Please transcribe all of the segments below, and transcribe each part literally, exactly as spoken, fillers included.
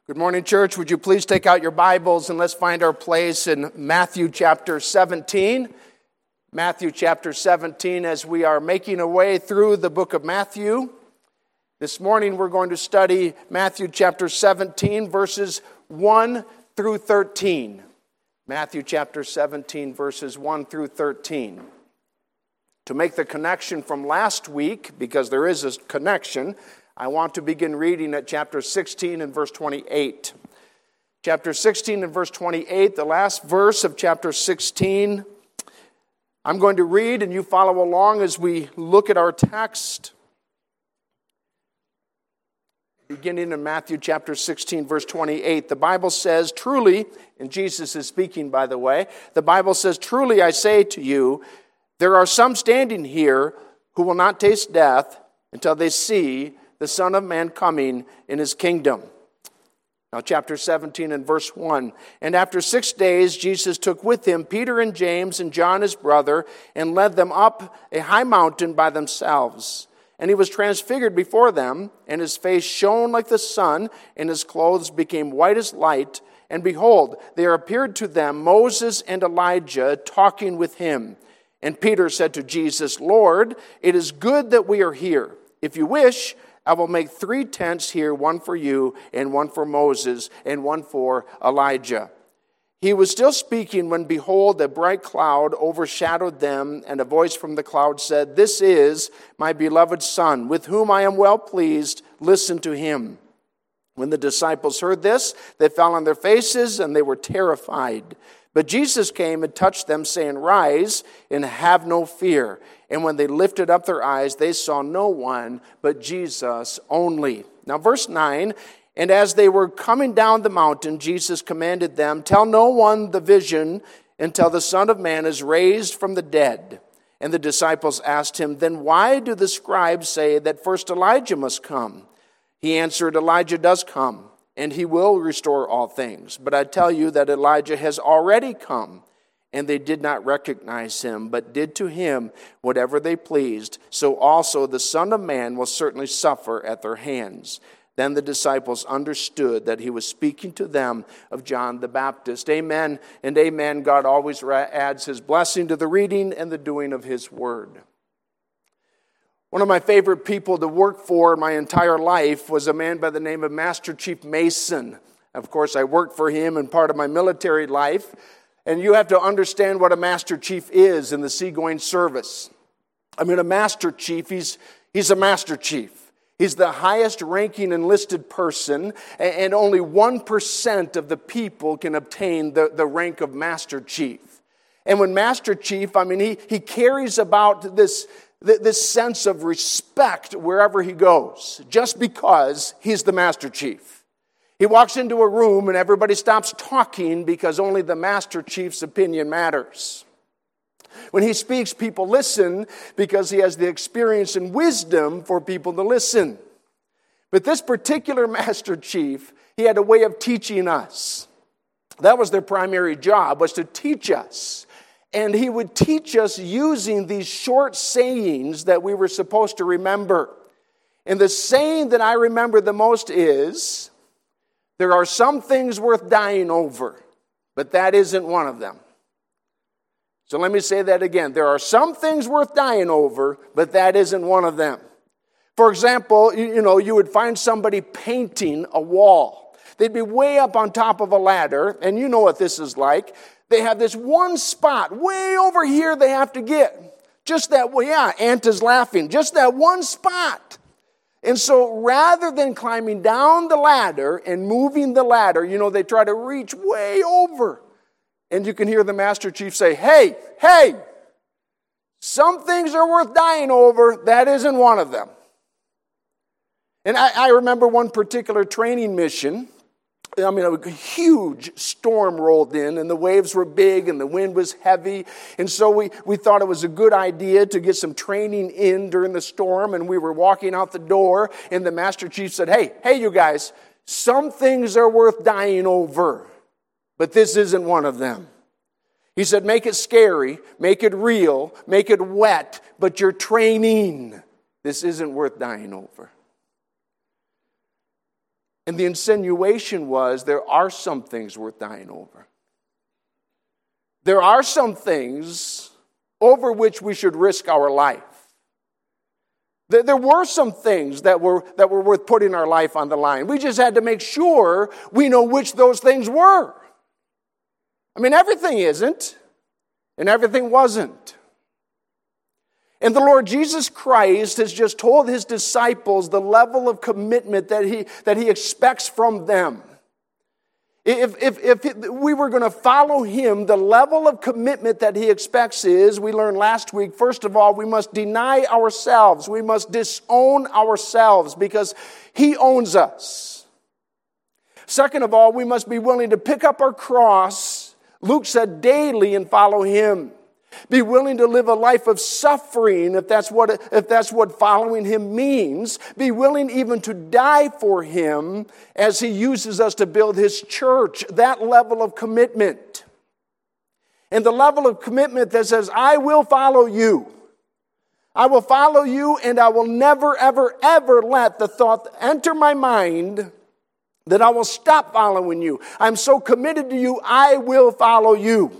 Good morning, church. Would you please take out your Bibles and let's find our place in Matthew chapter seventeen. Matthew chapter seventeen, as we are making our way through the book of Matthew. This morning we're going to study Matthew chapter seventeen, verses one through thirteen. Matthew chapter seventeen, verses one through thirteen. To make the connection from last week, because there is a connection, I want to begin reading at chapter sixteen and verse twenty-eight. Chapter sixteen and verse twenty-eight, the last verse of chapter sixteen. I'm going to read and you follow along as we look at our text. Beginning in Matthew chapter sixteen, verse twenty-eight, the Bible says, truly, and Jesus is speaking, by the way, the Bible says, truly I say to you, there are some standing here who will not taste death until they see the Son of Man coming in his kingdom. Now, chapter seventeen and verse one. And after six days, Jesus took with him Peter and James and John his brother, and led them up a high mountain by themselves. And he was transfigured before them, and his face shone like the sun, and his clothes became white as light. And behold, there appeared to them Moses and Elijah talking with him. And Peter said to Jesus, Lord, it is good that we are here. If you wish, I will make three tents here, one for you, and one for Moses, and one for Elijah. He was still speaking when, behold, a bright cloud overshadowed them, and a voice from the cloud said, This is my beloved Son, with whom I am well pleased. Listen to him. When the disciples heard this, they fell on their faces, and they were terrified. But Jesus came and touched them, saying, Rise and have no fear. And when they lifted up their eyes, they saw no one but Jesus only. Now, verse nine, and as they were coming down the mountain, Jesus commanded them, Tell no one the vision until the Son of Man is raised from the dead. And the disciples asked him, Then why do the scribes say that first Elijah must come? He answered, Elijah does come, and he will restore all things. But I tell you that Elijah has already come, and they did not recognize him, but did to him whatever they pleased. So also the Son of Man will certainly suffer at their hands. Then the disciples understood that he was speaking to them of John the Baptist. Amen and amen. God always adds his blessing to the reading and the doing of his word. One of my favorite people to work for my entire life was a man by the name of Master Chief Mason. Of course, I worked for him in part of my military life. And you have to understand what a Master Chief is in the seagoing service. I mean, a Master Chief, he's, he's a Master Chief. He's the highest ranking enlisted person, and only one percent of the people can obtain the, the rank of Master Chief. And when Master Chief, I mean, he, he carries about this, this sense of respect wherever he goes, just because he's the Master Chief. He walks into a room and everybody stops talking because only the Master Chief's opinion matters. When he speaks, people listen because he has the experience and wisdom for people to listen. But this particular Master Chief, he had a way of teaching us. That was their primary job, was to teach us. And he would teach us using these short sayings that we were supposed to remember. And the saying that I remember the most is, there are some things worth dying over, but that isn't one of them. So let me say that again. There are some things worth dying over, but that isn't one of them. For example, you know, you would find somebody painting a wall. They'd be way up on top of a ladder, and you know what this is like. They have this one spot way over here they have to get. Just that, well, yeah, Aunt is laughing. Just that one spot. And so rather than climbing down the ladder and moving the ladder, you know, they try to reach way over. And you can hear the Master Chief say, hey, hey, some things are worth dying over. That isn't one of them. And I, I remember one particular training mission. I mean, a huge storm rolled in, and the waves were big, and the wind was heavy. And so we, we thought it was a good idea to get some training in during the storm, and we were walking out the door, and the Master Chief said, hey, hey, you guys, some things are worth dying over, but this isn't one of them. He said, make it scary, make it real, make it wet, but you're training. This isn't worth dying over. And the insinuation was there are some things worth dying over. There are some things over which we should risk our life. There were some things that were, that were worth putting our life on the line. We just had to make sure we know which those things were. I mean, everything isn't, and everything wasn't. And the Lord Jesus Christ has just told his disciples the level of commitment that he, that he expects from them. If, if, if we were going to follow him, the level of commitment that he expects is, we learned last week, first of all, we must deny ourselves. We must disown ourselves because he owns us. Second of all, we must be willing to pick up our cross, Luke said, daily and follow him. Be willing to live a life of suffering if that's what if that's what following him means. Be willing even to die for him as he uses us to build his church. That level of commitment. And the level of commitment that says, I will follow you. I will follow you, and I will never, ever, ever let the thought enter my mind that I will stop following you. I'm so committed to you, I will follow you.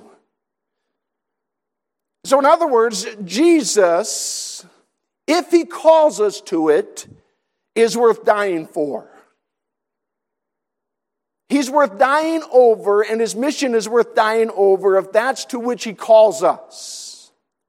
So in other words, Jesus, if he calls us to it, is worth dying for. He's worth dying over, and his mission is worth dying over if that's to which he calls us.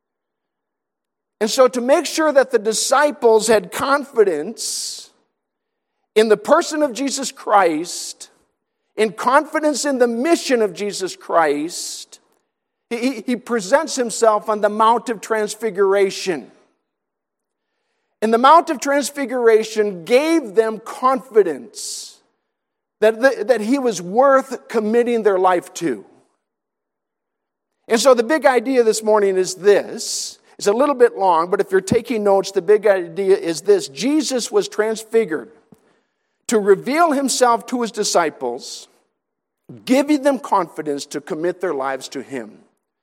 And so to make sure that the disciples had confidence in the person of Jesus Christ, in confidence in the mission of Jesus Christ, He, he presents himself on the Mount of Transfiguration. And the Mount of Transfiguration gave them confidence that, the, that he was worth committing their life to. And so the big idea this morning is this. It's a little bit long, but if you're taking notes, the big idea is this. Jesus was transfigured to reveal himself to his disciples, giving them confidence to commit their lives to him.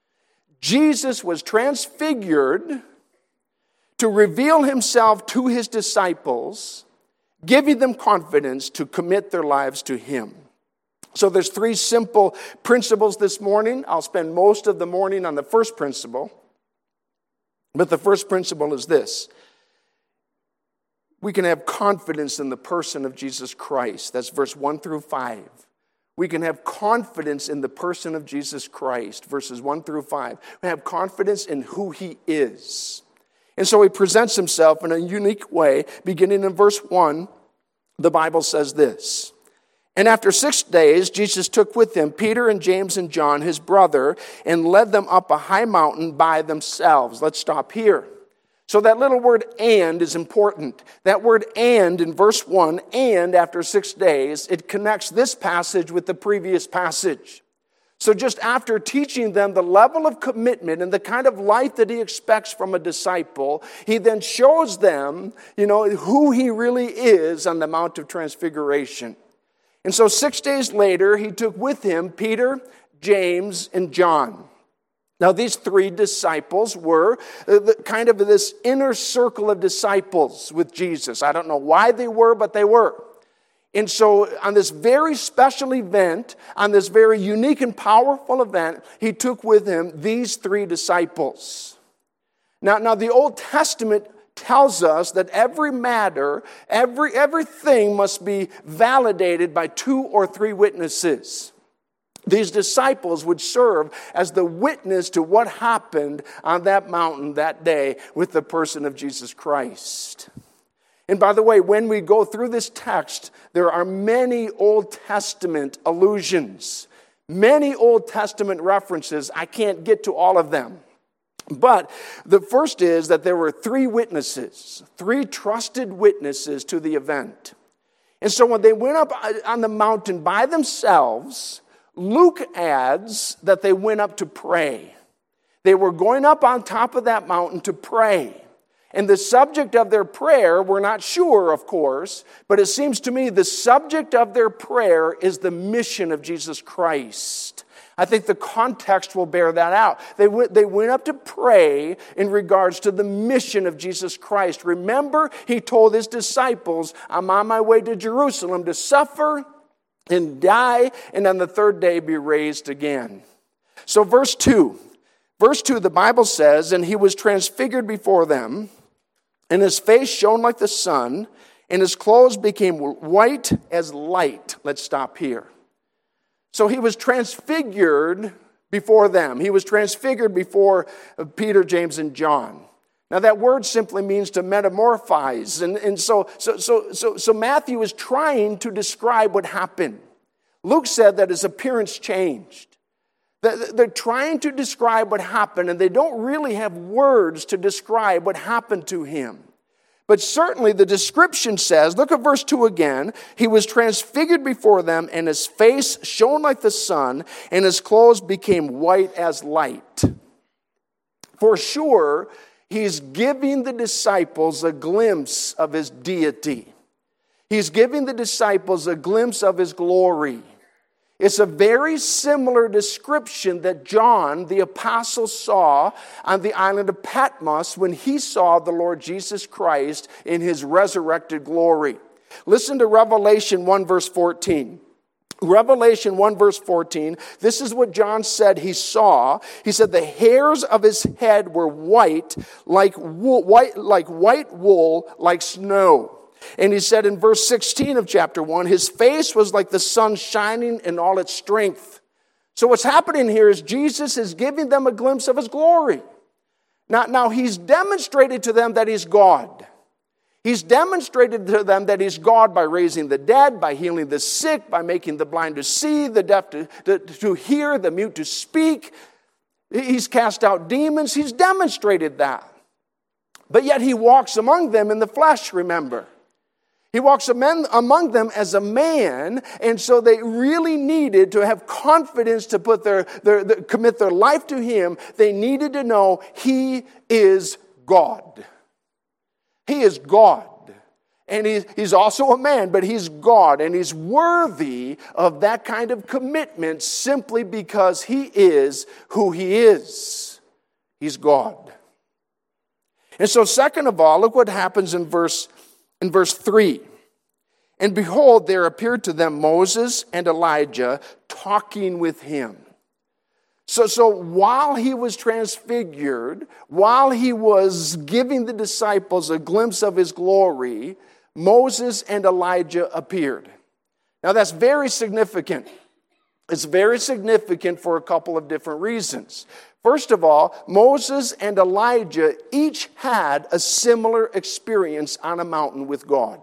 Jesus was transfigured to reveal himself to his disciples, giving them confidence to commit their lives to him. So there's three simple principles this morning. I'll spend most of the morning on the first principle. But the first principle is this. We can have confidence in the person of Jesus Christ. That's verse one through five. We can have confidence in the person of Jesus Christ, verses one through five. We have confidence in who he is. And so he presents himself in a unique way. Beginning in verse one, the Bible says this. And after six days, Jesus took with him Peter and James and John, his brother, and led them up a high mountain by themselves. Let's stop here. So that little word "and" is important. That word "and" in verse one, and after six days, it connects this passage with the previous passage. So just after teaching them the level of commitment and the kind of life that he expects from a disciple, he then shows them, you know, who he really is on the Mount of Transfiguration. And so six days later, he took with him Peter, James, and John. Now, these three disciples were kind of this inner circle of disciples with Jesus. I don't know why they were, but they were. And so on this very special event, on this very unique and powerful event, he took with him these three disciples. Now, now the Old Testament tells us that every matter, every everything must be validated by two or three witnesses. These disciples would serve as the witness to what happened on that mountain that day with the person of Jesus Christ. And by the way, when we go through this text, there are many Old Testament allusions, many Old Testament references. I can't get to all of them. But the first is that there were three witnesses, three trusted witnesses to the event. And so when they went up on the mountain by themselves, Luke adds that they went up to pray. They were going up on top of that mountain to pray. And the subject of their prayer, we're not sure, of course, but it seems to me the subject of their prayer is the mission of Jesus Christ. I think the context will bear that out. They went, they went up to pray in regards to the mission of Jesus Christ. Remember, he told his disciples, I'm on my way to Jerusalem to suffer and die, and on the third day be raised again. So verse two. Verse two, the Bible says, and he was transfigured before them, and his face shone like the sun, and his clothes became white as light. Let's stop here. So he was transfigured before them. He was transfigured before Peter, James, and John. Now that word simply means to metamorphose. And, and so, so, so, so, so Matthew is trying to describe what happened. Luke said that his appearance changed. They're trying to describe what happened, and they don't really have words to describe what happened to him. But certainly the description says, look at verse two again, he was transfigured before them, and his face shone like the sun, and his clothes became white as light. For sure, he's giving the disciples a glimpse of his deity. He's giving the disciples a glimpse of his glory. It's a very similar description that John, the apostle, saw on the island of Patmos when he saw the Lord Jesus Christ in his resurrected glory. Listen to Revelation one, verse fourteen. Revelation one, verse fourteen, this is what John said he saw. He said the hairs of his head were white, like wool, white, like white wool, like snow. And he said in verse sixteen of chapter one, his face was like the sun shining in all its strength. So what's happening here is Jesus is giving them a glimpse of his glory. Now, now he's demonstrated to them that he's God. He's demonstrated to them that he's God by raising the dead, by healing the sick, by making the blind to see, the deaf to, to, to hear, the mute to speak. He's cast out demons. He's demonstrated that. But yet he walks among them in the flesh, remember. He walks among them as a man, and so they really needed to have confidence to put their, their, their commit their life to him. They needed to know he is God. He is God. And he, he's also a man, but he's God, and he's worthy of that kind of commitment simply because he is who he is. He's God. And so second of all, look what happens in verse In verse three, and behold, there appeared to them Moses and Elijah talking with him. So, so while he was transfigured, while he was giving the disciples a glimpse of his glory, Moses and Elijah appeared. Now that's very significant. It's very significant for a couple of different reasons. First of all, Moses and Elijah each had a similar experience on a mountain with God.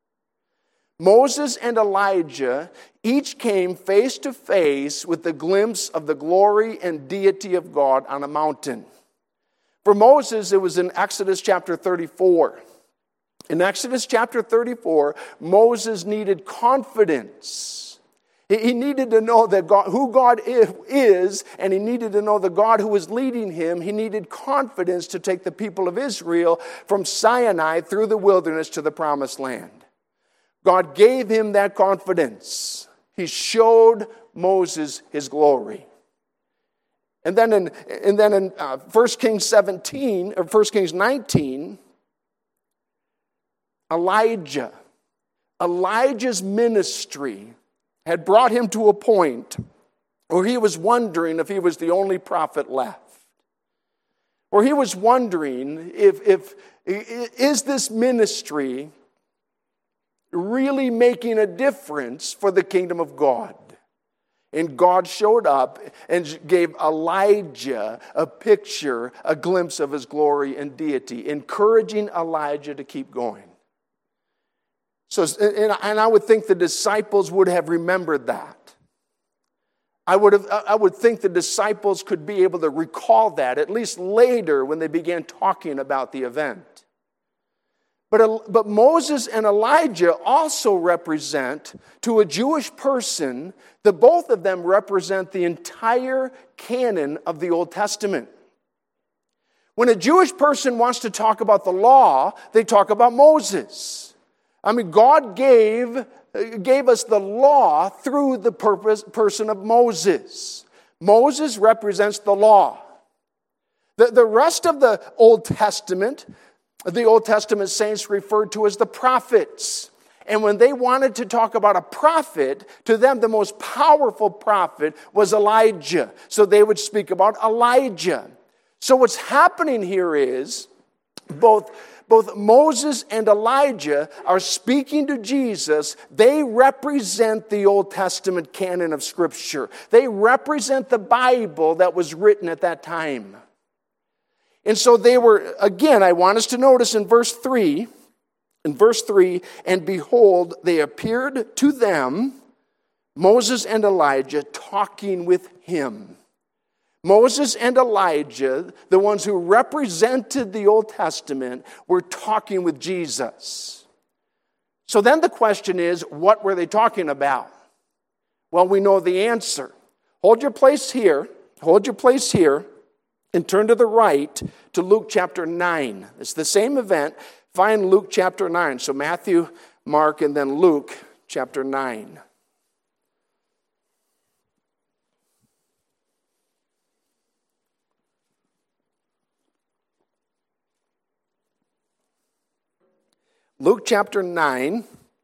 Moses and Elijah each came face to face with the glimpse of the glory and deity of God on a mountain. For Moses, it was in Exodus chapter thirty-four. In Exodus chapter thirty-four, Moses needed confidence. He needed to know that God, who God is, and he needed to know the God who was leading him. He needed confidence to take the people of Israel from Sinai through the wilderness to the promised land. God gave him that confidence. He showed Moses his glory. And then in, and then in uh, First Kings seventeen, or First Kings nineteen, Elijah, Elijah's ministry had brought him to a point where he was wondering if he was the only prophet left. Where he was wondering if, if is this ministry really making a difference for the kingdom of God? And God showed up and gave Elijah a picture, a glimpse of his glory and deity, encouraging Elijah to keep going. So, and I would think the disciples would have remembered that. I would have, I would think the disciples could be able to recall that, at least later when they began talking about the event. But, but Moses and Elijah also represent, to a Jewish person, the both of them represent the entire canon of the Old Testament. When a Jewish person wants to talk about the law, they talk about Moses. I mean, God gave, gave us the law through the purpose, person of Moses. Moses represents the law. The, the rest of the Old Testament, the Old Testament saints referred to as the prophets. And when they wanted to talk about a prophet, to them the most powerful prophet was Elijah. So they would speak about Elijah. So what's happening here is both, both Moses and Elijah are speaking to Jesus. They represent the Old Testament canon of Scripture. They represent the Bible that was written at that time. And so they were, again, I want us to notice in verse three, in verse three, and behold, they appeared to them, Moses and Elijah, talking with him. Moses and Elijah, the ones who represented the Old Testament, were talking with Jesus. So then the question is, what were they talking about? Well, we know the answer. Hold your place here. Hold your place here. And turn to the right to Luke chapter nine. It's the same event. Find Luke chapter nine. So Matthew, Mark, and then Luke chapter nine. Luke chapter nine,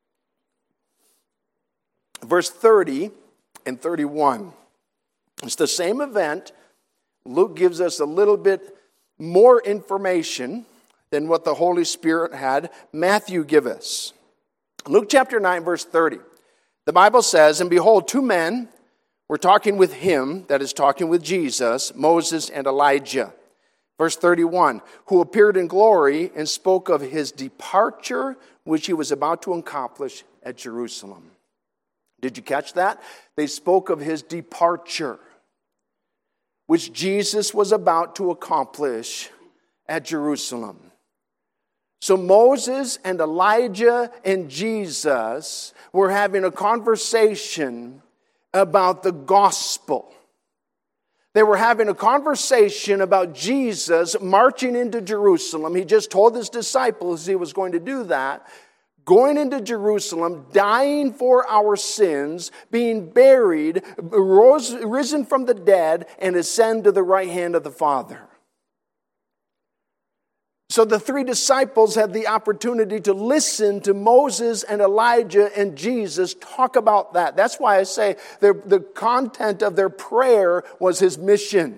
verse thirty and thirty-one. It's the same event. Luke gives us a little bit more information than what the Holy Spirit had Matthew give us. Luke chapter nine, verse thirty. The Bible says, and behold, two men were talking with him, that is talking with Jesus, Moses and Elijah. Verse thirty-one, who appeared in glory and spoke of his departure, which he was about to accomplish at Jerusalem. Did you catch that? They spoke of his departure, which Jesus was about to accomplish at Jerusalem. So Moses and Elijah and Jesus were having a conversation about the gospel. They were having a conversation about Jesus marching into Jerusalem. He just told his disciples he was going to do that. Going into Jerusalem, dying for our sins, being buried, rose, risen from the dead, and ascend to the right hand of the Father. So the three disciples had the opportunity to listen to Moses and Elijah and Jesus talk about that. That's why I say the, the content of their prayer was his mission.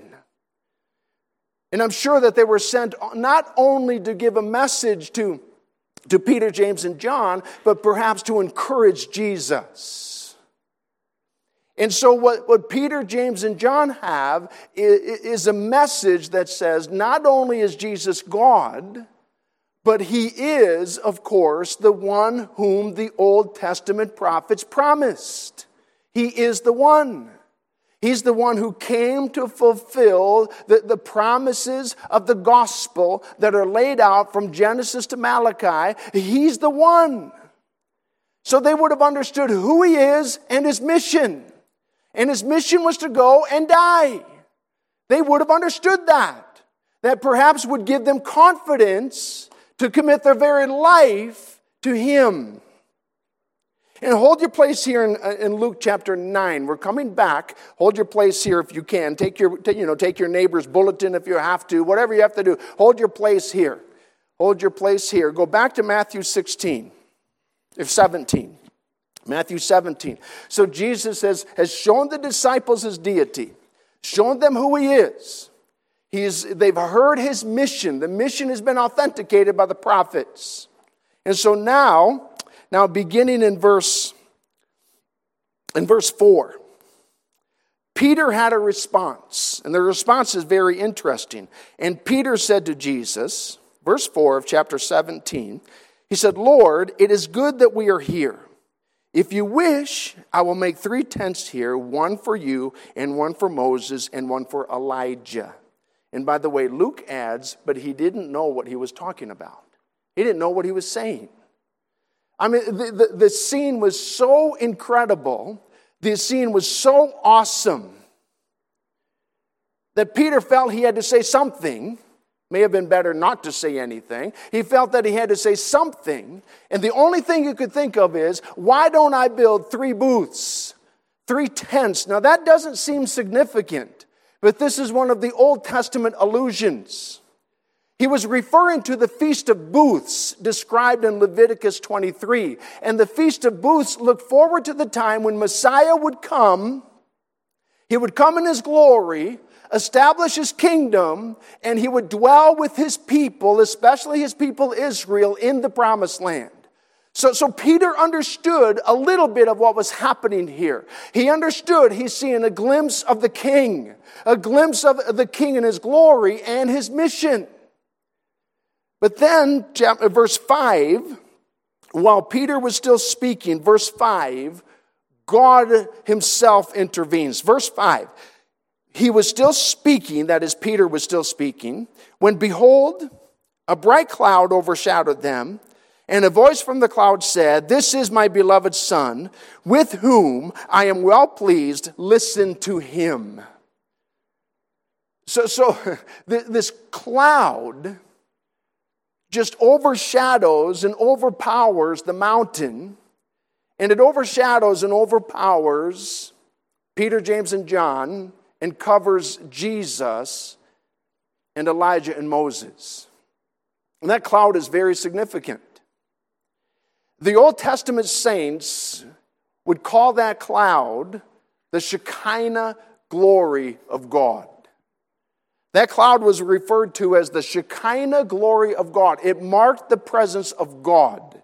And I'm sure that they were sent not only to give a message to to Peter, James, and John, but perhaps to encourage Jesus. And so what, what Peter, James, and John have is, is a message that says not only is Jesus God, but he is, of course, the one whom the Old Testament prophets promised. He is the one. He's the one who came to fulfill the, the promises of the gospel that are laid out from Genesis to Malachi. He's the one. So they would have understood who he is and his mission. And his mission was to go and die. They would have understood that. That perhaps would give them confidence to commit their very life to him. And hold your place here in, in Luke chapter nine. We're coming back. Hold your place here if you can. Take your, you know, take your neighbor's bulletin if you have to. Whatever you have to do. Hold your place here. Hold your place here. Go back to Matthew sixteen. If seventeen. Matthew seventeen. So Jesus has, has shown the disciples his deity. Shown them who he is. He is. They've heard his mission. The mission has been authenticated by the prophets. And so now... Now, beginning in verse, in verse four, Peter had a response, and the response is very interesting. And Peter said to Jesus, verse four of chapter seventeen, he said, Lord, it is good that we are here. If you wish, I will make three tents here, one for you, and one for Moses, and one for Elijah. And by the way, Luke adds, but he didn't know what he was talking about. He didn't know what he was saying. I mean, the, the, the scene was so incredible, the scene was so awesome, that Peter felt he had to say something. May have been better not to say anything. He felt that he had to say something, and the only thing you could think of is, why don't I build three booths? Three tenths. Now that doesn't seem significant, but this is one of the Old Testament allusions. He was referring to the Feast of Booths described in Leviticus twenty-three. And the Feast of Booths looked forward to the time when Messiah would come. He would come in his glory, establish his kingdom, and he would dwell with his people, especially his people Israel, in the promised land. So, so Peter understood a little bit of what was happening here. He understood he's seeing a glimpse of the king, a glimpse of the king in his glory and his mission. But then, chapter, verse five, while Peter was still speaking, verse five, God himself intervenes. Verse five, he was still speaking, that is, Peter was still speaking, when behold, a bright cloud overshadowed them, and a voice from the cloud said, "This is my beloved Son, with whom I am well pleased. Listen to him." So, so this cloud just overshadows and overpowers the mountain, and it overshadows and overpowers Peter, James, and John, and covers Jesus and Elijah and Moses. And that cloud is very significant. The Old Testament saints would call that cloud the Shekinah glory of God. That cloud was referred to as the Shekinah glory of God. It marked the presence of God.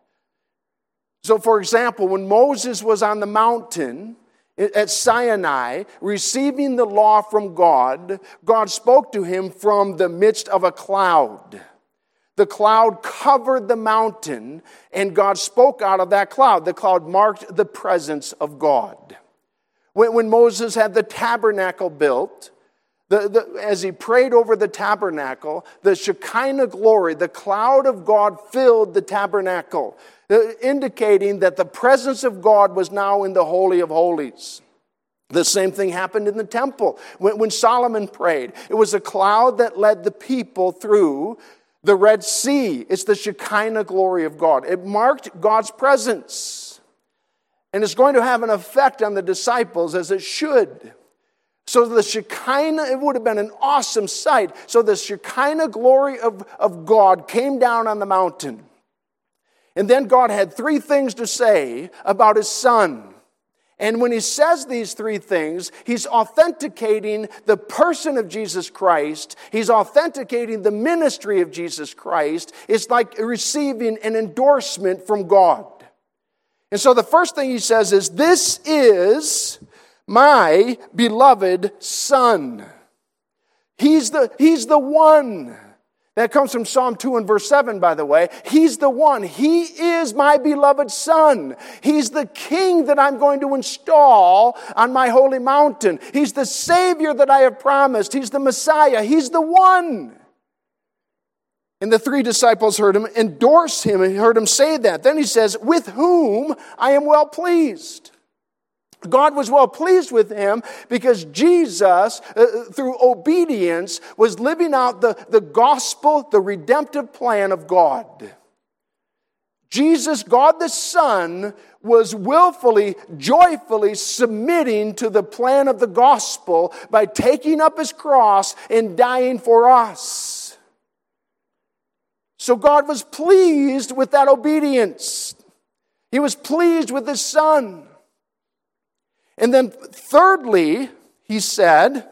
So, for example, when Moses was on the mountain at Sinai, receiving the law from God, God spoke to him from the midst of a cloud. The cloud covered the mountain, and God spoke out of that cloud. The cloud marked the presence of God. When, when Moses had the tabernacle built, The, the, as he prayed over the tabernacle, the Shekinah glory, the cloud of God filled the tabernacle, uh, indicating that the presence of God was now in the Holy of Holies. The same thing happened in the temple. When, when Solomon prayed, it was a cloud that led the people through the Red Sea. It's the Shekinah glory of God. It marked God's presence. And it's going to have an effect on the disciples, as it should. So the Shekinah, it would have been an awesome sight. So the Shekinah glory of, of God came down on the mountain. And then God had three things to say about his Son. And when he says these three things, he's authenticating the person of Jesus Christ. He's authenticating the ministry of Jesus Christ. It's like receiving an endorsement from God. And so the first thing he says is, "This is my beloved Son." He's the, he's the one. That comes from Psalm two and verse seven, by the way. He's the one. He is my beloved Son. He's the King that I'm going to install on my holy mountain. He's the Savior that I have promised. He's the Messiah. He's the one. And the three disciples heard him endorse him and heard him say that. Then he says, "With whom I am well pleased." God was well pleased with him because Jesus, uh, through obedience, was living out the, the gospel, the redemptive plan of God. Jesus, God the Son, was willfully, joyfully submitting to the plan of the gospel by taking up his cross and dying for us. So God was pleased with that obedience. He was pleased with his Son. And then thirdly, he said,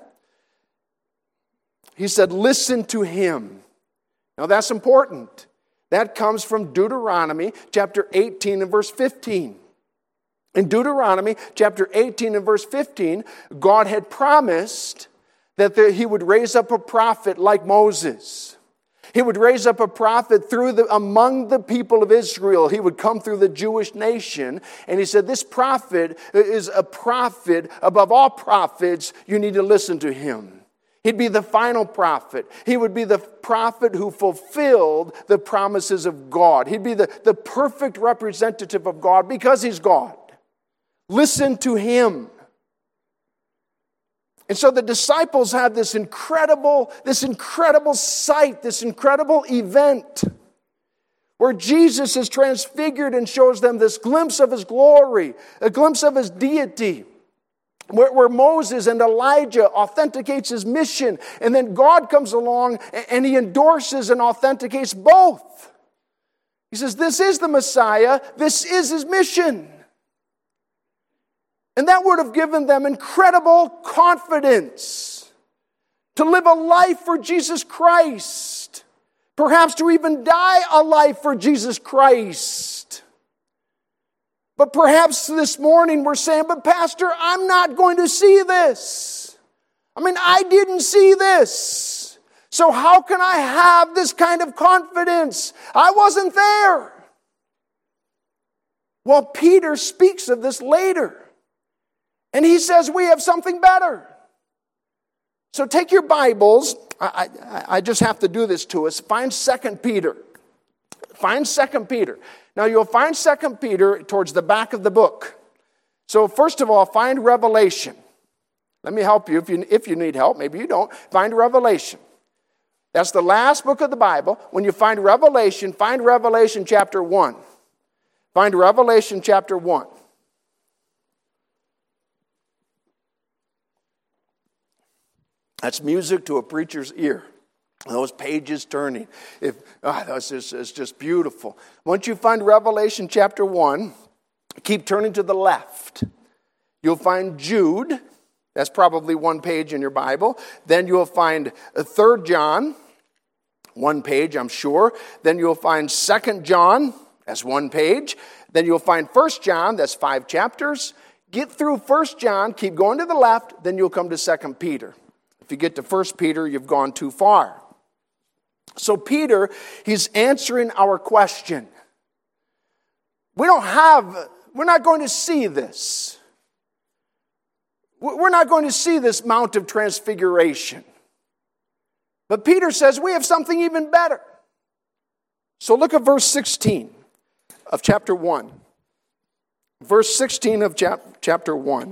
he said, "Listen to him." Now that's important. That comes from Deuteronomy chapter eighteen and verse fifteen. In Deuteronomy chapter eighteen and verse fifteen, God had promised that there, he would raise up a prophet like Moses. He would raise up a prophet through the, among the people of Israel. He would come through the Jewish nation. And he said, this prophet is a prophet above all prophets. You need to listen to him. He'd be the final prophet. He would be the prophet who fulfilled the promises of God. He'd be the, the perfect representative of God because he's God. Listen to him. And so the disciples have this incredible, this incredible sight, this incredible event where Jesus is transfigured and shows them this glimpse of his glory, a glimpse of his deity. where, where Moses and Elijah authenticates his mission, and then God comes along and, and he endorses and authenticates both. He says, this is the Messiah, this is his mission. And that would have given them incredible confidence to live a life for Jesus Christ, perhaps to even die a life for Jesus Christ. But perhaps this morning we're saying, but Pastor, I'm not going to see this. I mean, I didn't see this. So how can I have this kind of confidence? I wasn't there. Well, Peter speaks of this later. And he says we have something better. So take your Bibles. I, I, I just have to do this to us. Find Second Peter. Find Second Peter. Now you'll find Second Peter towards the back of the book. So first of all, find Revelation. Let me help you if you, if you need help. Maybe you don't. Find Revelation. That's the last book of the Bible. When you find Revelation, find Revelation chapter one. Find Revelation chapter one. That's music to a preacher's ear. Those pages turning. If oh, that's just, it's just beautiful. Once you find Revelation chapter one, keep turning to the left. You'll find Jude. That's probably one page in your Bible. Then you'll find Third John. One page, I'm sure. Then you'll find Second John. That's one page. Then you'll find First John. That's five chapters. Get through First John. Keep going to the left. Then you'll come to Second Peter. If you get to First Peter, you've gone too far. So Peter, he's answering our question. We don't have, we're not going to see this. We're not going to see this Mount of Transfiguration. But Peter says we have something even better. So look at verse sixteen of chapter one. Verse sixteen of chap- chapter one.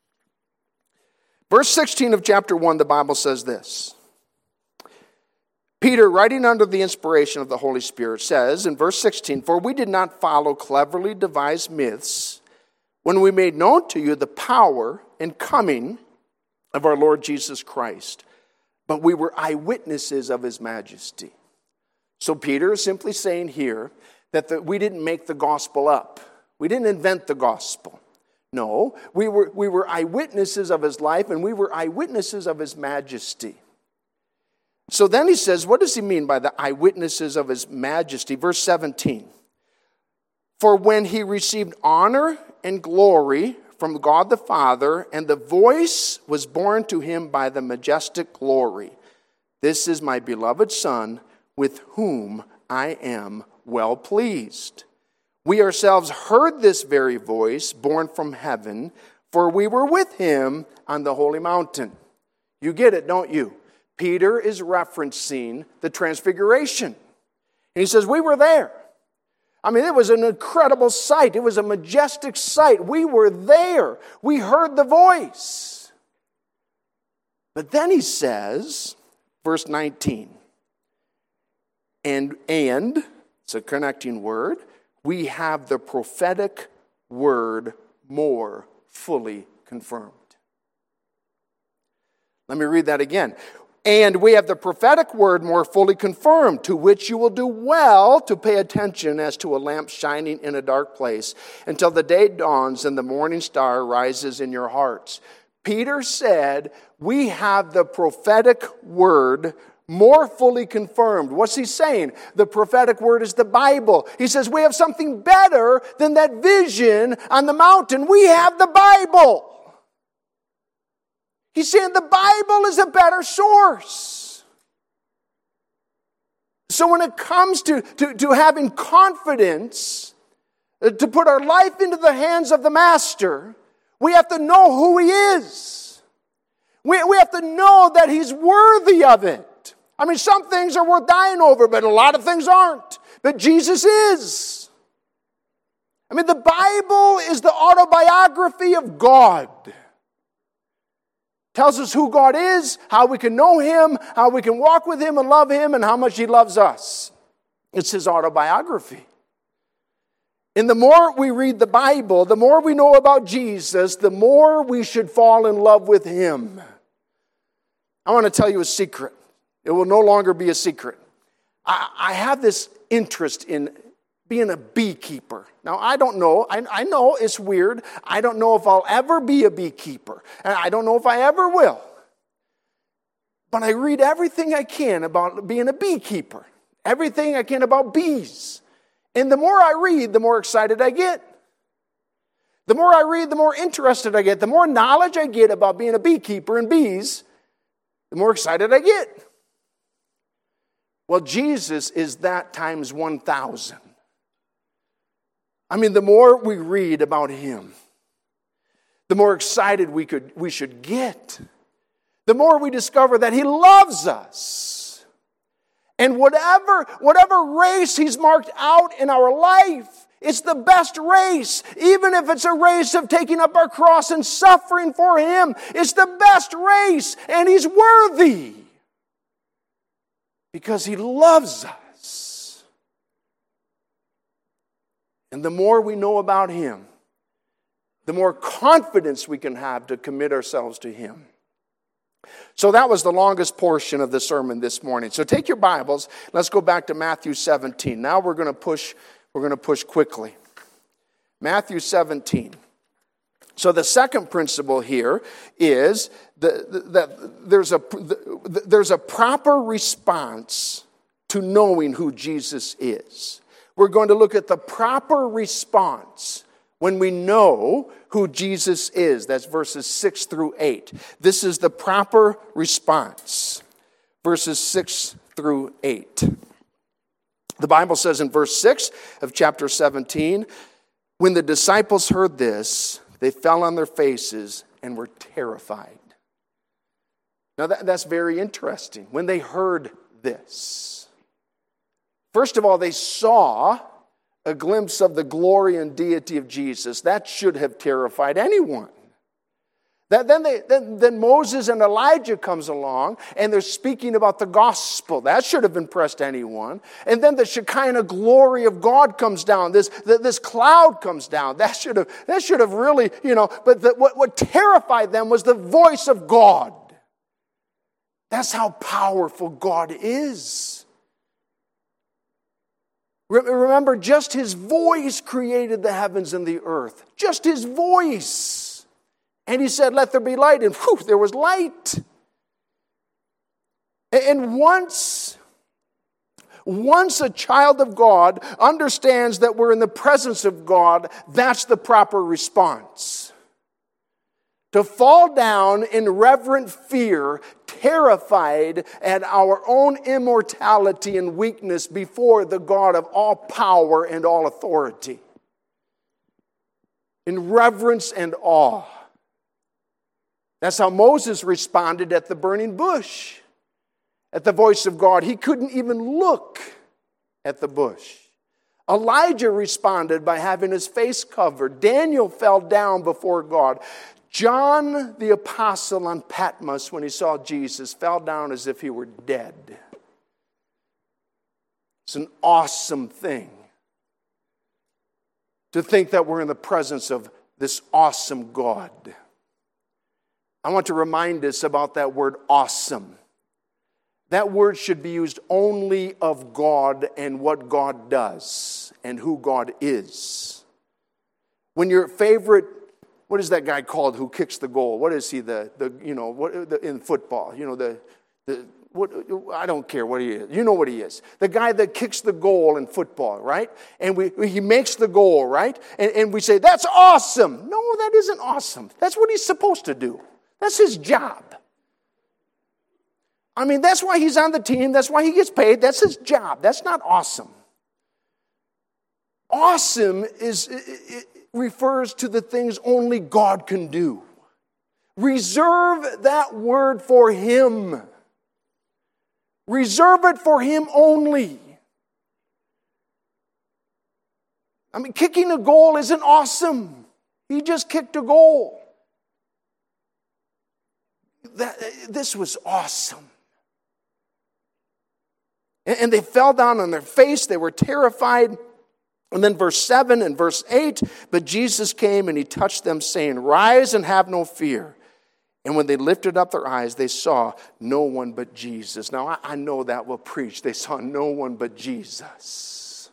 Verse sixteen of chapter one, the Bible says this. Peter, writing under the inspiration of the Holy Spirit, says in verse sixteen, "For we did not follow cleverly devised myths when we made known to you the power and coming of our Lord Jesus Christ, but we were eyewitnesses of his majesty." So Peter is simply saying here that the, we didn't make the gospel up. We didn't invent the gospel. No, we were, we were eyewitnesses of his life, and we were eyewitnesses of his majesty. So then he says, what does he mean by the eyewitnesses of his majesty? Verse seventeen. "For when he received honor and glory from God the Father, and the voice was borne to him by the majestic glory, 'This is my beloved Son, with whom I am well pleased.' We ourselves heard this very voice born from heaven, for we were with him on the holy mountain." You get it, don't you? Peter is referencing the transfiguration. And he says, we were there. I mean, it was an incredible sight. It was a majestic sight. We were there. We heard the voice. But then he says, verse nineteen, and, and, it's a connecting word, we have the prophetic word more fully confirmed. Let me read that again. "And we have the prophetic word more fully confirmed, to which you will do well to pay attention as to a lamp shining in a dark place, until the day dawns and the morning star rises in your hearts." Peter said, we have the prophetic word more fully confirmed. What's he saying? The prophetic word is the Bible. He says we have something better than that vision on the mountain. We have the Bible. He's saying the Bible is a better source. So when it comes to, to, to having confidence, uh, to put our life into the hands of the Master, we have to know who he is. We, we have to know that he's worthy of it. I mean, some things are worth dying over, but a lot of things aren't. But Jesus is. I mean, the Bible is the autobiography of God. Tells us who God is, how we can know him, how we can walk with him and love him, and how much he loves us. It's his autobiography. And the more we read the Bible, the more we know about Jesus, the more we should fall in love with him. I want to tell you a secret. It will no longer be a secret. I, I have this interest in being a beekeeper. Now, I don't know. I, I know it's weird. I don't know if I'll ever be a beekeeper. And I don't know if I ever will. But I read everything I can about being a beekeeper. Everything I can about bees. And the more I read, the more excited I get. The more I read, the more interested I get. The more knowledge I get about being a beekeeper and bees, the more excited I get. Well, Jesus is that times one thousand. I mean, the more we read about him, the more excited we could we should get. The more we discover that he loves us. And whatever, whatever race he's marked out in our life, it's the best race. Even if it's a race of taking up our cross and suffering for him, it's the best race, and he's worthy. Because he loves us. And the more we know about him, the more confidence we can have to commit ourselves to him. So that was the longest portion of the sermon this morning. So take your Bibles. Let's go back to Matthew seventeen. Now we're going to push, we're going to push quickly. Matthew seventeen. So the second principle here is that, that there's a there's a proper response to knowing who Jesus is. We're going to look at the proper response when we know who Jesus is. That's verses six through eight. This is the proper response. Verses six through eight. The Bible says in verse six of chapter seventeen, when the disciples heard this, they fell on their faces and were terrified. Now that, that's very interesting. When they heard this. First of all, they saw a glimpse of the glory and deity of Jesus. That should have terrified anyone. That, then, they, then, then Moses and Elijah comes along, and they're speaking about the gospel. That should have impressed anyone. And then the Shekinah glory of God comes down. This, this cloud comes down. That should have, that should have really, you know, but the, what, what terrified them was the voice of God. That's how powerful God is. Remember, just his voice created the heavens and the earth. Just his voice. And he said, let there be light. And whew, there was light. And once, once a child of God understands that we're in the presence of God, that's the proper response. To fall down in reverent fear, terrified at our own immortality and weakness before the God of all power and all authority. In reverence and awe. That's how Moses responded at the burning bush. At the voice of God, he couldn't even look at the bush. Elijah responded by having his face covered. Daniel fell down before God. John the apostle on Patmos, when he saw Jesus, fell down as if he were dead. It's an awesome thing to think that we're in the presence of this awesome God. I want to remind us about that word awesome. That word should be used only of God and what God does and who God is. When your favorite, what is that guy called who kicks the goal? What is he? The the you know what the, in football? You know the the what? I don't care what he is. You know what he is. The guy that kicks the goal in football, right? And we he makes the goal, right? And, and we say that's awesome. No, that isn't awesome. That's what he's supposed to do. That's his job. I mean, that's why he's on the team. That's why he gets paid. That's his job. That's not awesome. Awesome is it, it refers to the things only God can do. Reserve that word for him. Reserve it for him only. I mean, kicking a goal isn't awesome. He just kicked a goal. That, this was awesome. And they fell down on their face. They were terrified. And then verse seven and verse eight, but Jesus came and he touched them, saying, rise and have no fear. And when they lifted up their eyes, they saw no one but Jesus. Now, I, I know that will preach. They saw no one but Jesus.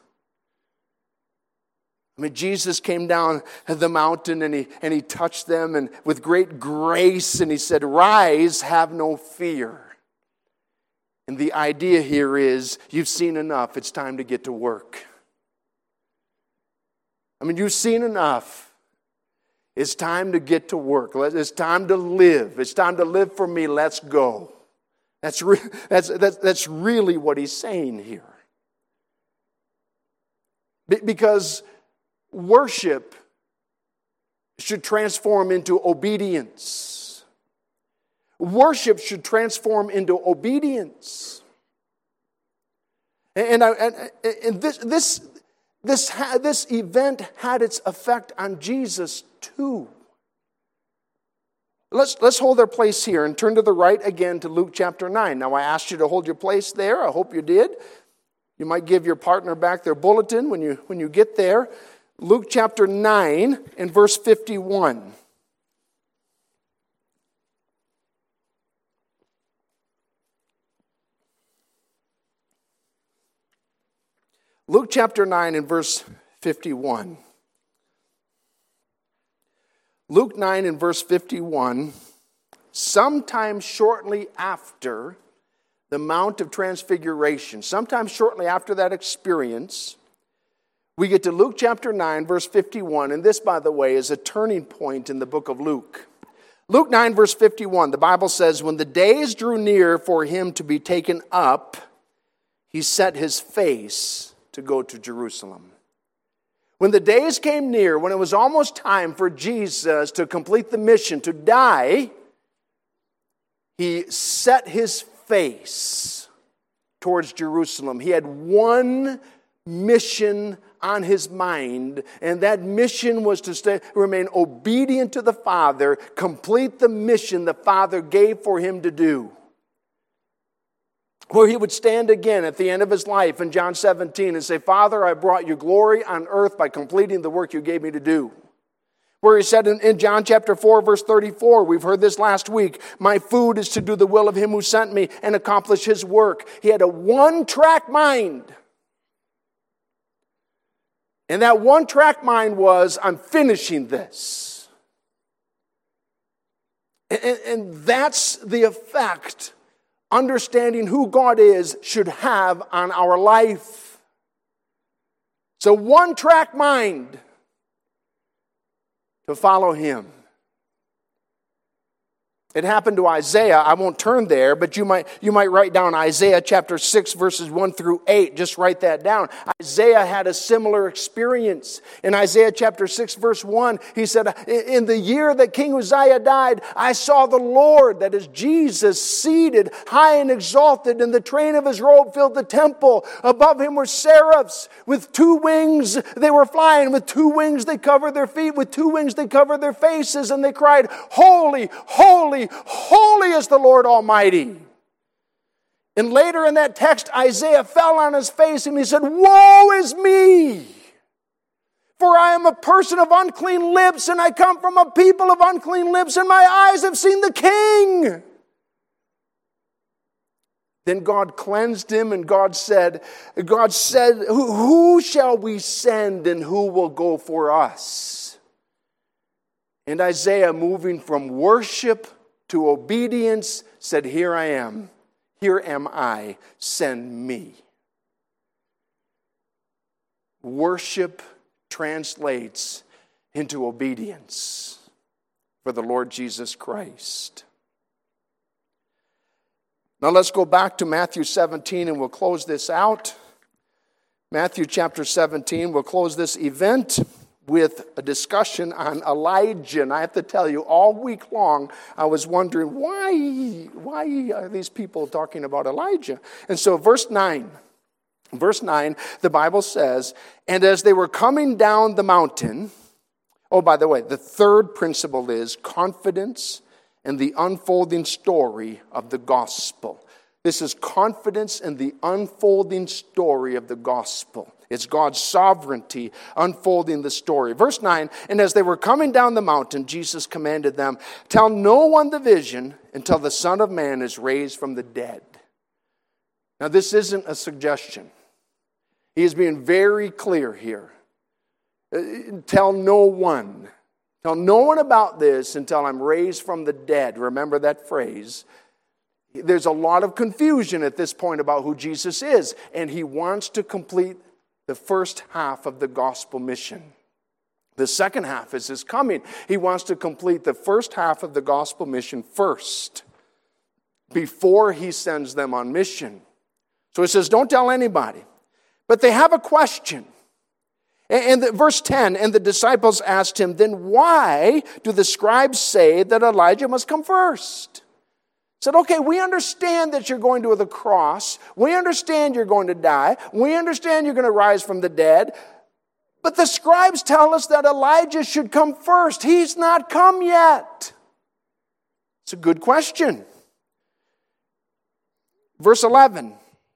I mean, Jesus came down the mountain and he, and he touched them and with great grace, and he said, rise, have no fear. And the idea here is, you've seen enough. It's time to get to work. I mean, you've seen enough. It's time to get to work. It's time to live. It's time to live for me. Let's go. That's, re- that's, that's, that's really what he's saying here. Be- because worship should transform into obedience. Worship should transform into obedience. And, and, and, and this... this This, this event had its effect on Jesus too. Let's, let's hold our place here and turn to the right again to Luke chapter nine. Now, I asked you to hold your place there. I hope you did. You might give your partner back their bulletin when you, when you get there. Luke chapter nine and verse fifty-one. Luke chapter nine and verse fifty-one. Luke nine and verse fifty-one. Sometime shortly after the Mount of Transfiguration, sometime shortly after that experience, we get to Luke chapter nine, verse fifty-one. And this, by the way, is a turning point in the book of Luke. Luke nine, verse fifty-one, the Bible says, when the days drew near for him to be taken up, he set his face to go to Jerusalem. When the days came near, when it was almost time for Jesus to complete the mission, to die, he set his face towards Jerusalem. He had one mission on his mind, and that mission was to stay, remain obedient to the Father, complete the mission the Father gave for him to do. Where he would stand again at the end of his life in John seventeen and say, Father, I brought you glory on earth by completing the work you gave me to do. Where he said in, in John chapter four, verse thirty-four, we've heard this last week, my food is to do the will of him who sent me and accomplish his work. He had a one-track mind. And that one-track mind was, I'm finishing this. And, and, and that's the effect understanding who God is should have on our life. It's a one-track mind to follow him. It happened to Isaiah. I won't turn there, but you might you might write down Isaiah chapter six, verses one through eight. Just write that down. Isaiah had a similar experience. In Isaiah chapter six, verse one, he said, in the year that King Uzziah died, I saw the Lord, that is Jesus, seated high and exalted, and the train of his robe filled the temple. Above him were seraphs. With two wings they were flying. With two wings they covered their feet. With two wings they covered their faces. And they cried, holy, holy, holy is the Lord Almighty. And later in that text, Isaiah fell on his face and he said, woe is me! For I am a person of unclean lips, and I come from a people of unclean lips, and my eyes have seen the King. Then God cleansed him, and God said, God said, who, who shall we send, and who will go for us? And Isaiah, moving from worship to obedience, said, here I am. Here am I. Send me. Worship translates into obedience for the Lord Jesus Christ. Now let's go back to Matthew seventeen and we'll close this out. Matthew chapter seventeen, we'll close this event with a discussion on Elijah. And I have to tell you, all week long, I was wondering, why, why are these people talking about Elijah? And so verse nine, verse nine, the Bible says, and as they were coming down the mountain, oh, by the way, the third principle is confidence in the unfolding story of the gospel. This is confidence in the unfolding story of the gospel. It's God's sovereignty unfolding the story. Verse nine, and as they were coming down the mountain, Jesus commanded them, tell no one the vision until the Son of Man is raised from the dead. Now this isn't a suggestion. He is being very clear here. Tell no one. Tell no one about this until I'm raised from the dead. Remember that phrase. There's a lot of confusion at this point about who Jesus is, and he wants to complete the first half of the gospel mission. The second half is his coming. He wants to complete the first half of the gospel mission first, before he sends them on mission. So he says, don't tell anybody. But they have a question. And the, verse ten, and the disciples asked him, then why do the scribes say that Elijah must come first? Said, okay, we understand that you're going to the cross. We understand you're going to die. We understand you're going to rise from the dead. But the scribes tell us that Elijah should come first. He's not come yet. It's a good question. Verse eleven.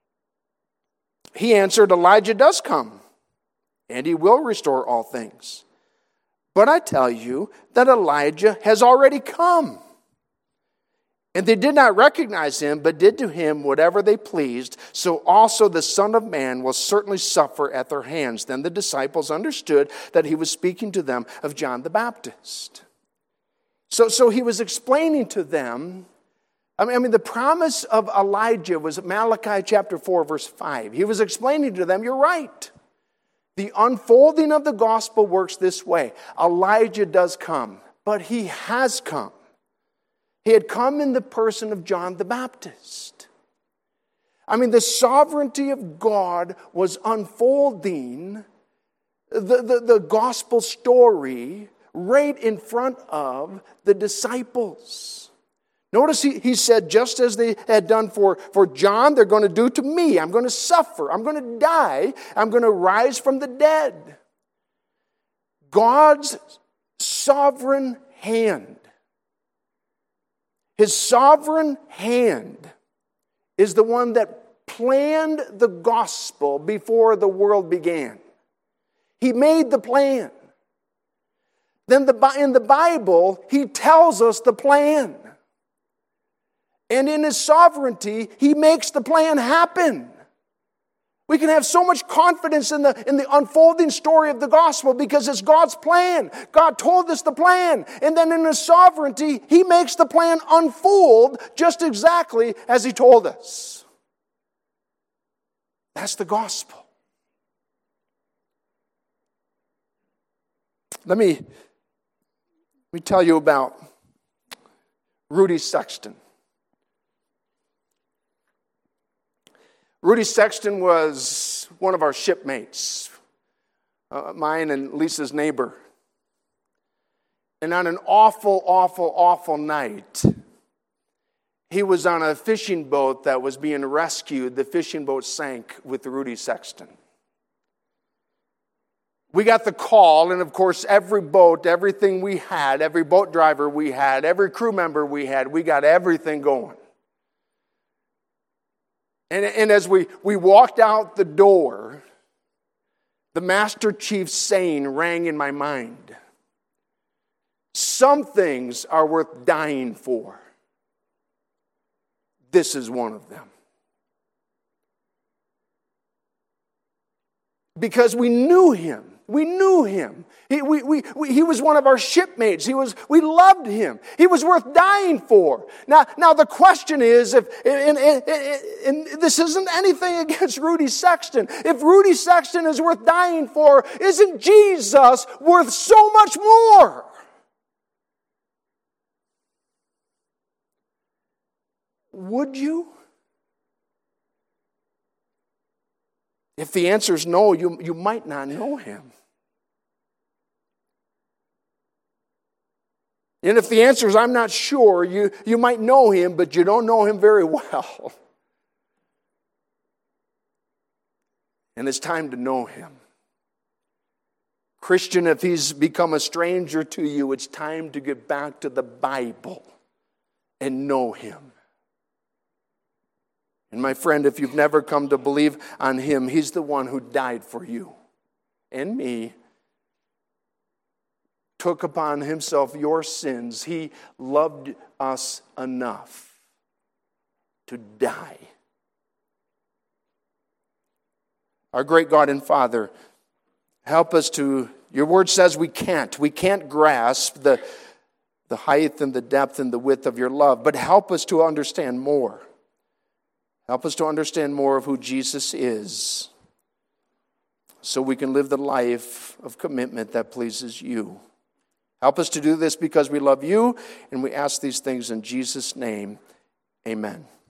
He answered, Elijah does come, and he will restore all things. But I tell you that Elijah has already come. And they did not recognize him, but did to him whatever they pleased. So also the Son of Man will certainly suffer at their hands. Then the disciples understood that he was speaking to them of John the Baptist. So, so he was explaining to them, I mean, I mean, the promise of Elijah was Malachi chapter four, verse five. He was explaining to them, you're right. The unfolding of the gospel works this way. Elijah does come, but he has come. He had come in the person of John the Baptist. I mean, the sovereignty of God was unfolding the, the, the gospel story right in front of the disciples. Notice he, he said, just as they had done for, for John, they're going to do to me. I'm going to suffer. I'm going to die. I'm going to rise from the dead. God's sovereign hand. His sovereign hand is the one that planned the gospel before the world began. He made the plan. Then the, in the Bible, he tells us the plan. And in his sovereignty, he makes the plan happen. We can have so much confidence in the, in the unfolding story of the gospel because it's God's plan. God told us the plan. And then in his sovereignty, he makes the plan unfold just exactly as he told us. That's the gospel. Let me, let me tell you about Rudy Sexton. Rudy Sexton was one of our shipmates, uh, mine and Lisa's neighbor. And on an awful, awful, awful night, he was on a fishing boat that was being rescued. The fishing boat sank with Rudy Sexton. We got the call, and of course, every boat, everything we had, every boat driver we had, every crew member we had, we got everything going. And, and as we, we walked out the door, the Master Chief's saying rang in my mind. Some things are worth dying for. This is one of them. Because we knew him. We knew him. He, we, we, we, he was one of our shipmates. He was, we loved him. He was worth dying for. Now, now the question is, if and, and, and, and this isn't anything against Rudy Sexton. If Rudy Sexton is worth dying for, isn't Jesus worth so much more? Would you? If the answer is no, you, you might not know him. And if the answer is I'm not sure, you, you might know him, but you don't know him very well. And it's time to know him. Christian, if he's become a stranger to you, it's time to get back to the Bible and know him. And my friend, if you've never come to believe on him, he's the one who died for you and me, took upon himself your sins. He loved us enough to die. Our great God and Father, help us to, your word says we can't. We can't grasp the, the height and the depth and the width of your love, but help us to understand more. Help us to understand more of who Jesus is so we can live the life of commitment that pleases you. Help us to do this because we love you, and we ask these things in Jesus' name. Amen.